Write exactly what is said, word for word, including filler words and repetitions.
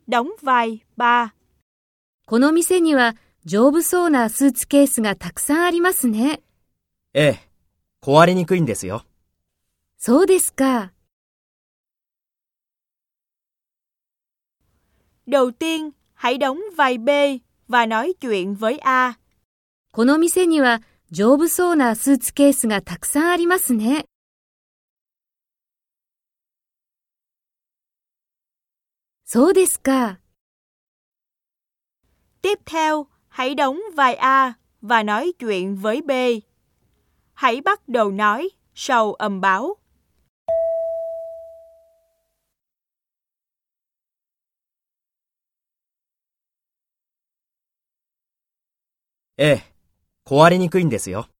đóng vai ba. この店には丈夫そうなスーツケースがたくさんありますね。 ええ、壊れにくいんですよ。 そうですか。 Đầu tiên, hãy đóng vai B và nói chuyện với A. この店には丈夫そうなスーツケースがたくさんありますね。そうですか。 Tiếp theo, hãy đóng vai A và nói chuyện với B. Hãy bắt đầu nói sau âm báo. ええ、壊れにくいんですよ。